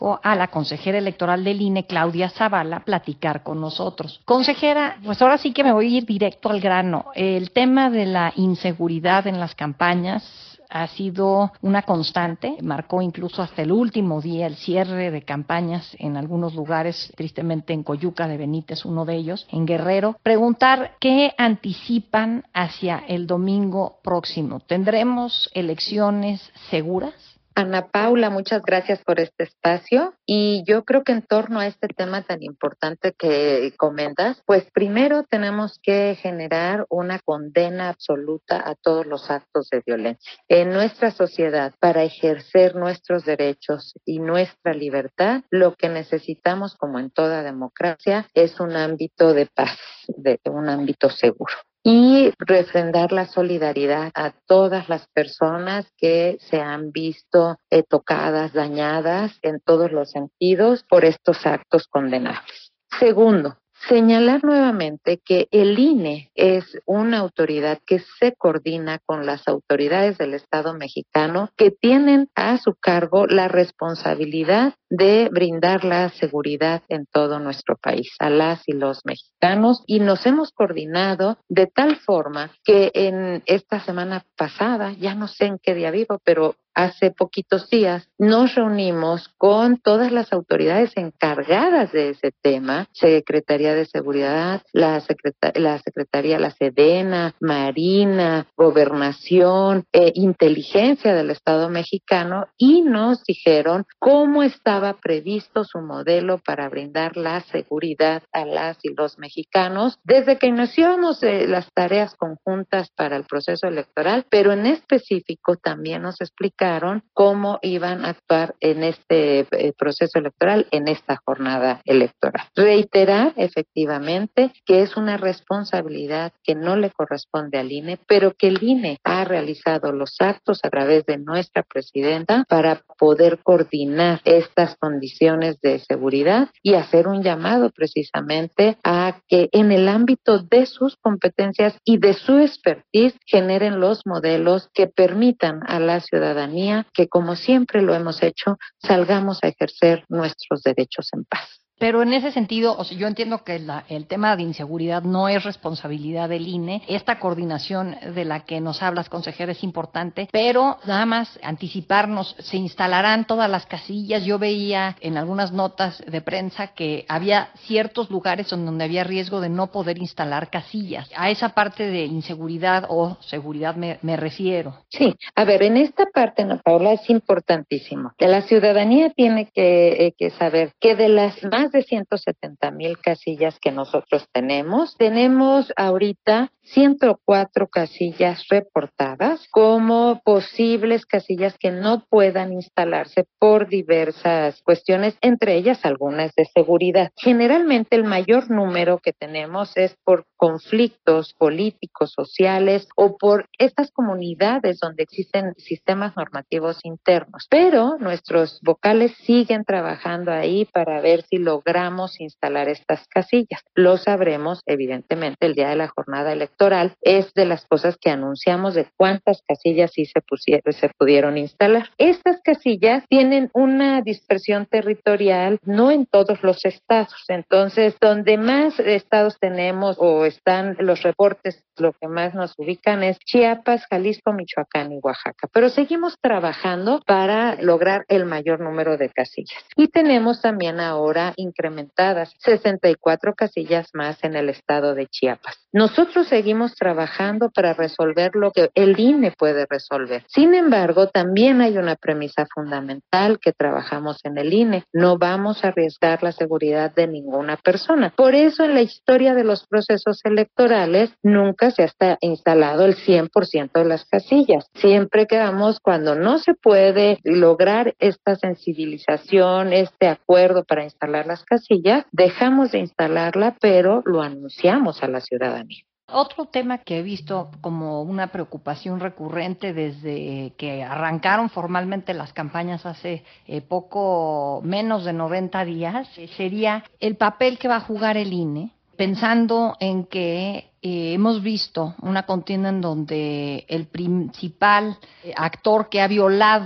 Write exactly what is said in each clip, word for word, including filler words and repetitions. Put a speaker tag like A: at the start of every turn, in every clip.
A: a la consejera electoral del I N E, Claudia Zavala, platicar con nosotros. Consejera, pues ahora sí que me voy a ir directo al grano. El tema de la inseguridad en las campañas ha sido una constante, marcó incluso hasta el último día el cierre de campañas en algunos lugares, tristemente en Coyuca de Benítez, uno de ellos, en Guerrero. Preguntar qué anticipan hacia el domingo próximo. ¿Tendremos elecciones seguras?
B: Ana Paula, muchas gracias por este espacio y yo creo que en torno a este tema tan importante que comentas, pues primero tenemos que generar una condena absoluta a todos los actos de violencia. En nuestra sociedad, para ejercer nuestros derechos y nuestra libertad, lo que necesitamos, como en toda democracia, es un ámbito de paz, de un ámbito seguro. Y refrendar la solidaridad a todas las personas que se han visto eh, tocadas, dañadas en todos los sentidos por estos actos condenables. Segundo, señalar nuevamente que el I N E es una autoridad que se coordina con las autoridades del Estado mexicano que tienen a su cargo la responsabilidad de brindar la seguridad en todo nuestro país, a las y los mexicanos, y nos hemos coordinado de tal forma que en esta semana pasada, ya no sé en qué día vivo, pero hace poquitos días nos reunimos con todas las autoridades encargadas de ese tema, Secretaría de Seguridad, la, Secreta- la Secretaría, la Sedena, Marina, Gobernación, eh, Inteligencia del Estado mexicano, y nos dijeron cómo estaba previsto su modelo para brindar la seguridad a las y los mexicanos desde que iniciamos eh, las tareas conjuntas para el proceso electoral, pero en específico también nos explicaron cómo iban a actuar en este eh, proceso electoral, en esta jornada electoral. Reiterar efectivamente que es una responsabilidad que no le corresponde al I N E, pero que el I N E ha realizado los actos a través de nuestra presidenta para poder coordinar estas condiciones de seguridad y hacer un llamado precisamente a que en el ámbito de sus competencias y de su expertise generen los modelos que permitan a la ciudadanía que, como siempre lo hemos hecho, salgamos a ejercer nuestros derechos en paz.
A: Pero en ese sentido, o sea, yo entiendo que la, el tema de inseguridad no es responsabilidad del I N E. Esta coordinación de la que nos hablas, consejera, es importante, pero nada más anticiparnos, se instalarán todas las casillas. Yo veía en algunas notas de prensa que había ciertos lugares en donde había riesgo de no poder instalar casillas. A esa parte de inseguridad o seguridad me, me refiero.
B: Sí, a ver, en esta parte, Ana Paula, es importantísimo que la ciudadanía tiene que, eh, que saber que de las más de ciento setenta mil casillas que nosotros tenemos, tenemos ahorita ciento cuatro casillas reportadas como posibles casillas que no puedan instalarse por diversas cuestiones, entre ellas algunas de seguridad. Generalmente el mayor número que tenemos es por conflictos políticos, sociales o por estas comunidades donde existen sistemas normativos internos. Pero nuestros vocales siguen trabajando ahí para ver si logramos instalar estas casillas. Lo sabremos, evidentemente, el día de la jornada electoral. Es de las cosas que anunciamos de cuántas casillas sí se, pusieron, se pudieron instalar. Estas casillas tienen una dispersión territorial, no en todos los estados. Entonces, donde más estados tenemos o están los reportes, lo que más nos ubican es Chiapas, Jalisco, Michoacán y Oaxaca. Pero seguimos trabajando para lograr el mayor número de casillas. Y tenemos también ahora incrementadas sesenta y cuatro casillas más en el estado de Chiapas. Nosotros seguimos trabajando para resolver lo que el I N E puede resolver. Sin embargo, también hay una premisa fundamental que trabajamos en el I N E. No vamos a arriesgar la seguridad de ninguna persona. Por eso, en la historia de los procesos electorales, nunca se ha instalado el cien por ciento de las casillas. Siempre quedamos cuando no se puede lograr esta sensibilización, este acuerdo para instalar las casillas, dejamos de instalarla, pero lo anunciamos a la ciudadanía.
A: Otro tema que he visto como una preocupación recurrente desde que arrancaron formalmente las campañas hace eh, poco menos de noventa días eh, sería el papel que va a jugar el I N E, pensando en que eh, hemos visto una contienda en donde el principal eh, actor que ha violado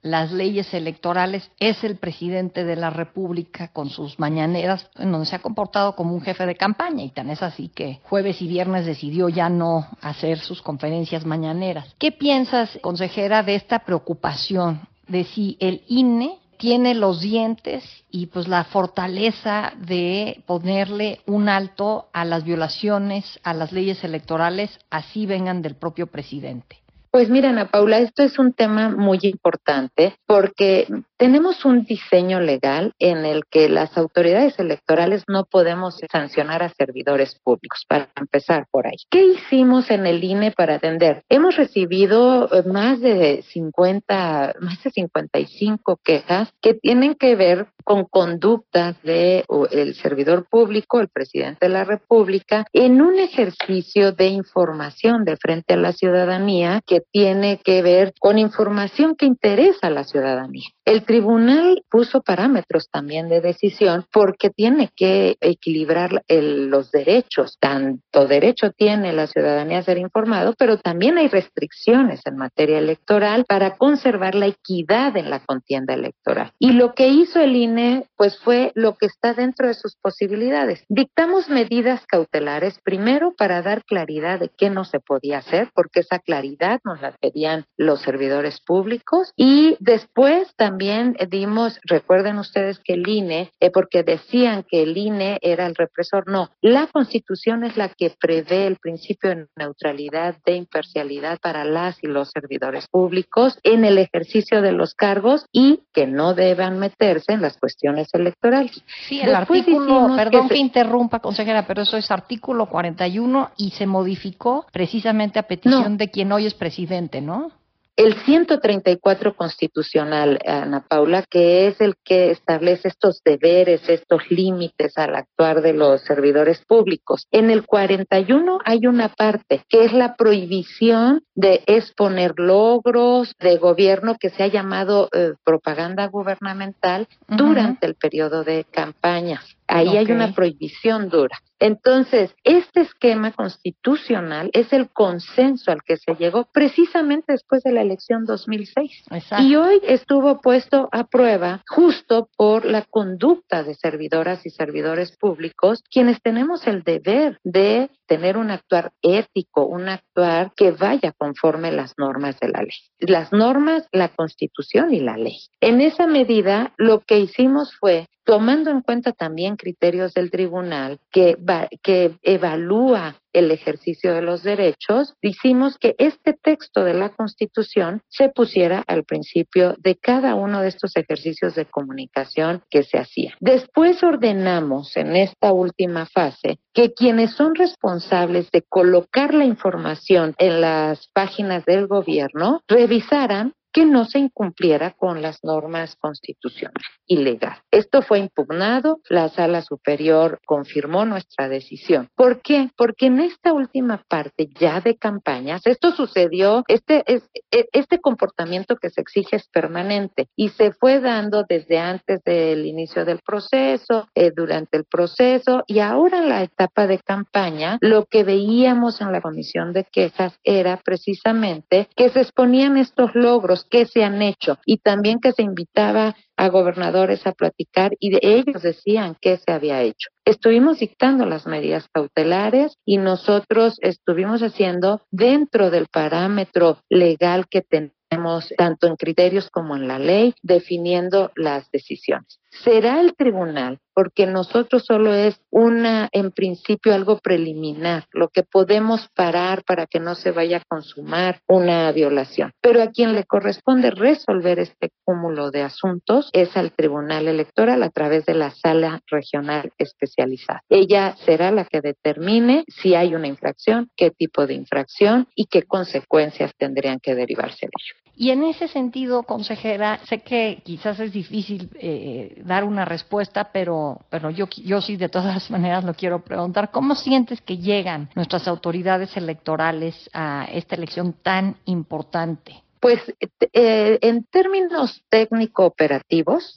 A: las leyes electorales es el presidente de la República con sus mañaneras, en donde se ha comportado como un jefe de campaña, y tan es así que jueves y viernes decidió ya no hacer sus conferencias mañaneras. ¿Qué piensas, consejera, de esta preocupación de si el I N E tiene los dientes y pues la fortaleza de ponerle un alto a las violaciones a las leyes electorales, así vengan del propio presidente?
B: Pues mira, Ana Paula, esto es un tema muy importante porque tenemos un diseño legal en el que las autoridades electorales no podemos sancionar a servidores públicos, para empezar por ahí. ¿Qué hicimos en el I N E para atender? Hemos recibido más de cincuenta, más de cincuenta y cinco quejas que tienen que ver con conductas de el servidor público, el presidente de la República, en un ejercicio de información de frente a la ciudadanía que tiene que ver con información que interesa a la ciudadanía. El tribunal puso parámetros también de decisión porque tiene que equilibrar el, los derechos. Tanto derecho tiene la ciudadanía a ser informado, pero también hay restricciones en materia electoral para conservar la equidad en la contienda electoral. Y lo que hizo el I N E, pues fue lo que está dentro de sus posibilidades. Dictamos medidas cautelares, primero para dar claridad de qué no se podía hacer, porque esa claridad nos la pedían los servidores públicos, y después también dimos, recuerden ustedes que el I N E, eh, porque decían que el I N E era el represor, no, la Constitución es la que prevé el principio de neutralidad, de imparcialidad para las y los servidores públicos en el ejercicio de los cargos y que no deban meterse en las cuestiones electorales.
A: Sí, el Después artículo, perdón que, que interrumpa, consejera, pero eso es artículo cuarenta y uno y se modificó precisamente a petición no. de quien hoy es presidente, ¿no?
B: El ciento treinta y cuatro constitucional, Ana Paula, que es el que establece estos deberes, estos límites al actuar de los servidores públicos. En el cuarenta y uno hay una parte que es la prohibición de exponer logros de gobierno que se ha llamado eh, propaganda gubernamental uh-huh. durante el periodo de campaña. Ahí okay. hay una prohibición dura. Entonces, este esquema constitucional es el consenso al que se llegó precisamente después de la elección dos mil seis. Exacto. Y hoy estuvo puesto a prueba justo por la conducta de servidoras y servidores públicos, quienes tenemos el deber de tener un actuar ético, un actuar que vaya conforme las normas de la ley. Las normas, la Constitución y la ley. En esa medida, lo que hicimos fue, tomando en cuenta también criterios del tribunal que, va, que evalúa el ejercicio de los derechos, hicimos que este texto de la Constitución se pusiera al principio de cada uno de estos ejercicios de comunicación que se hacían. Después ordenamos en esta última fase que quienes son responsables de colocar la información en las páginas del gobierno revisaran que no se incumpliera con las normas constitucionales y legales. Esto fue impugnado, la Sala Superior confirmó nuestra decisión. ¿Por qué? Porque en esta última parte ya de campañas, esto sucedió, este, es, este comportamiento que se exige es permanente y se fue dando desde antes del inicio del proceso, eh, durante el proceso y ahora en la etapa de campaña, lo que veíamos en la comisión de quejas era precisamente que se exponían estos logros que se han hecho y también que se invitaba a gobernadores a platicar y de ellos decían qué se había hecho. Estuvimos dictando las medidas cautelares y nosotros estuvimos haciendo dentro del parámetro legal que tenemos tanto en criterios como en la ley, definiendo las decisiones. Será el tribunal, porque nosotros solo es una, en principio, algo preliminar, lo que podemos parar para que no se vaya a consumar una violación. Pero a quien le corresponde resolver este cúmulo de asuntos es al Tribunal Electoral a través de la Sala Regional Especializada. Ella será la que determine si hay una infracción, qué tipo de infracción y qué consecuencias tendrían que derivarse de ello.
A: Y en ese sentido, consejera, sé que quizás es difícil eh, dar una respuesta, pero, pero yo, yo sí de todas maneras lo quiero preguntar. ¿Cómo sientes que llegan nuestras autoridades electorales a esta elección tan importante?
B: Pues eh, en términos técnico-operativos,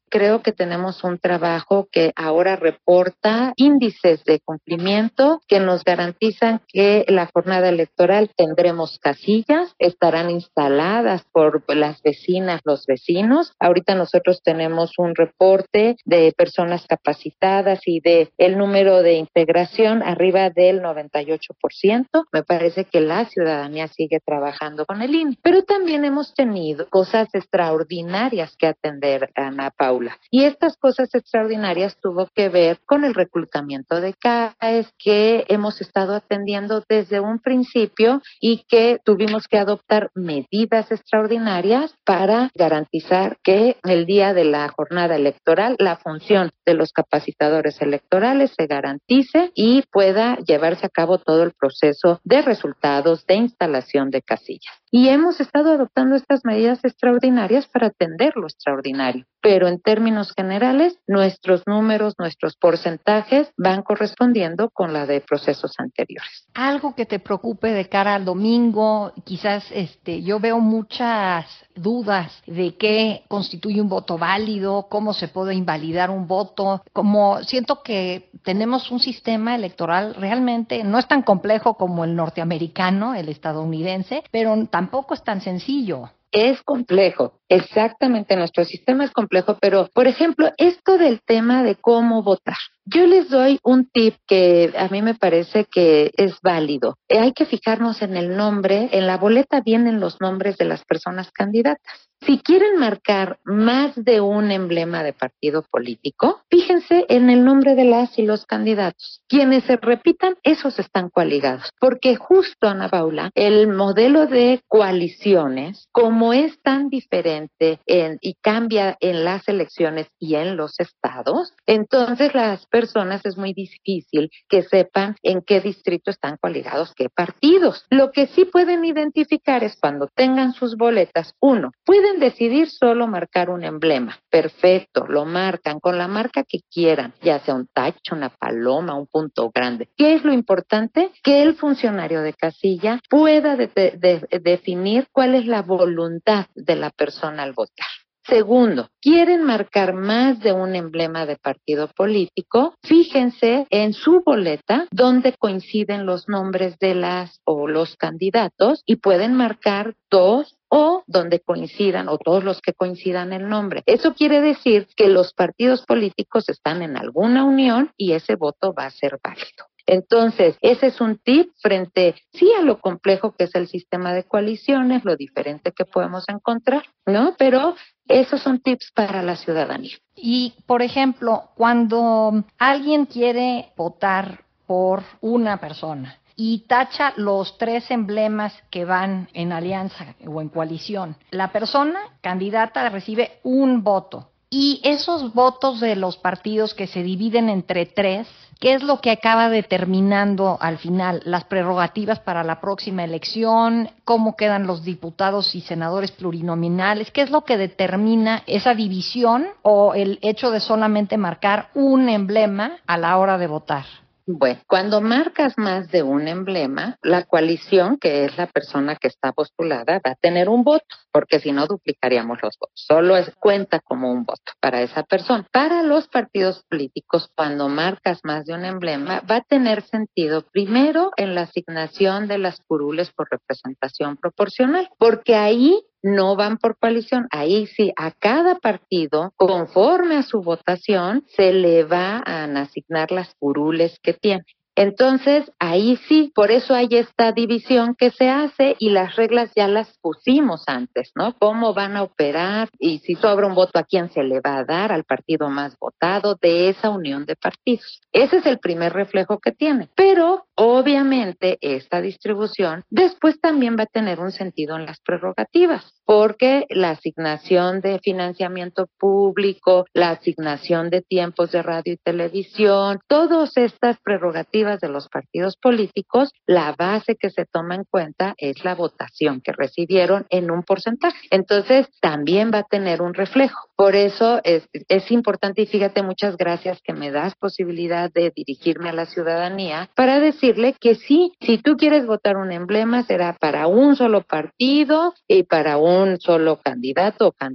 B: Creo que tenemos un trabajo que ahora reporta índices de cumplimiento que nos garantizan que la jornada electoral tendremos casillas, estarán instaladas por las vecinas, los vecinos. Ahorita nosotros tenemos un reporte de personas capacitadas y de el número de integración arriba del noventa y ocho por ciento. Me parece que la ciudadanía sigue trabajando con el I N E, pero también hemos tenido cosas extraordinarias que atender, Ana Paula. Y estas cosas extraordinarias tuvo que ver con el reclutamiento de C A E S que hemos estado atendiendo desde un principio y que tuvimos que adoptar medidas extraordinarias para garantizar que el día de la jornada electoral la función de los capacitadores electorales se garantice y pueda llevarse a cabo todo el proceso de resultados de instalación de casillas. Y hemos estado adoptando estas medidas extraordinarias para atender lo extraordinario. Pero en términos generales, nuestros números, nuestros porcentajes van correspondiendo con la de procesos anteriores.
A: Algo que te preocupe de cara al domingo, quizás este, yo veo muchas dudas de qué constituye un voto válido, cómo se puede invalidar un voto, como siento que tenemos un sistema electoral realmente no es tan complejo como el norteamericano, el estadounidense, pero tampoco es tan sencillo.
B: Es complejo, exactamente, nuestro sistema es complejo, pero, por ejemplo, esto del tema de cómo votar. Yo les doy un tip que a mí me parece que es válido. Eh, hay que fijarnos en el nombre, en la boleta vienen los nombres de las personas candidatas. Si quieren marcar más de un emblema de partido político, fíjense en el nombre de las y los candidatos. Quienes se repitan, esos están coaligados. Porque justo, Ana Paula, el modelo de coaliciones, como es tan diferente en, y cambia en las elecciones y en los estados, entonces las personas es muy difícil que sepan en qué distrito están coaligados qué partidos. Lo que sí pueden identificar es cuando tengan sus boletas, uno, pueden decidir solo marcar un emblema. Perfecto, lo marcan con la marca que quieran, ya sea un tacho, una paloma, un punto grande. ¿Qué es lo importante? Que el funcionario de casilla pueda de, de, de, definir cuál es la voluntad de la persona al votar. Segundo, quieren marcar más de un emblema de partido político, fíjense en su boleta donde coinciden los nombres de las o los candidatos y pueden marcar dos o donde coincidan o todos los que coincidan el nombre. Eso quiere decir que los partidos políticos están en alguna unión y ese voto va a ser válido. Entonces, ese es un tip frente, sí, a lo complejo que es el sistema de coaliciones, lo diferente que podemos encontrar, ¿no? Pero esos son tips para la ciudadanía.
A: Y, por ejemplo, cuando alguien quiere votar por una persona y tacha los tres emblemas que van en alianza o en coalición, la persona candidata recibe un voto. Y esos votos de los partidos que se dividen entre tres, ¿qué es lo que acaba determinando al final las prerrogativas para la próxima elección? ¿Cómo quedan los diputados y senadores plurinominales? ¿Qué es lo que determina esa división o el hecho de solamente marcar un emblema a la hora de votar?
B: Bueno, cuando marcas más de un emblema, la coalición, que es la persona que está postulada, va a tener un voto, porque si no duplicaríamos los votos. Solo es, cuenta como un voto para esa persona. Para los partidos políticos, cuando marcas más de un emblema, va a tener sentido primero en la asignación de las curules por representación proporcional, porque ahí no van por coalición, ahí sí, a cada partido, conforme a su votación, se le va a asignar las curules que tiene. Entonces, ahí sí, por eso hay esta división que se hace y las reglas ya las pusimos antes, ¿no? Cómo van a operar y si sobra un voto a quién se le va a dar, al partido más votado de esa unión de partidos. Ese es el primer reflejo que tiene. Pero, obviamente, esta distribución después también va a tener un sentido en las prerrogativas, porque la asignación de financiamiento público, la asignación de tiempos de radio y televisión, todas estas prerrogativas de los partidos políticos, la base que se toma en cuenta es la votación que recibieron en un porcentaje. Entonces, también va a tener un reflejo. Por eso es, es importante, y fíjate, muchas gracias que me das posibilidad de dirigirme a la ciudadanía para decirle que sí, si tú quieres votar un emblema, será para un solo partido y para un solo candidato o candidata.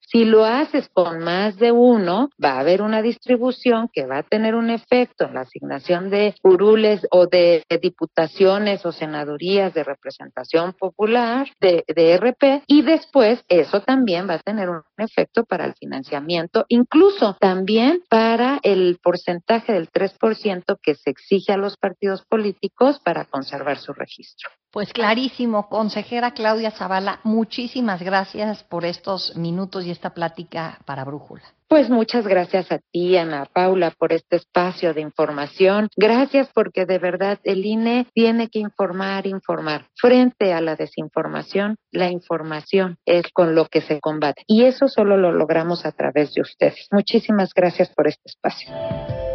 B: Si lo haces con más de uno, va a haber una distribución que va a tener un efecto en la asignación de curules o de, de diputaciones o senadurías de representación popular, de, de R P, y después eso también va a tener un efecto para el financiamiento, incluso también para el porcentaje del tres por ciento que se exige a los partidos políticos para conservar su registro.
A: Pues clarísimo, consejera Claudia Zavala, muchísimas gracias por estos minutos y esta plática para Brújula.
B: Pues muchas gracias a ti, Ana Paula, por este espacio de información. Gracias porque de verdad el I N E tiene que informar, informar. Frente a la desinformación, la información es con lo que se combate. Y eso solo lo logramos a través de ustedes. Muchísimas gracias por este espacio.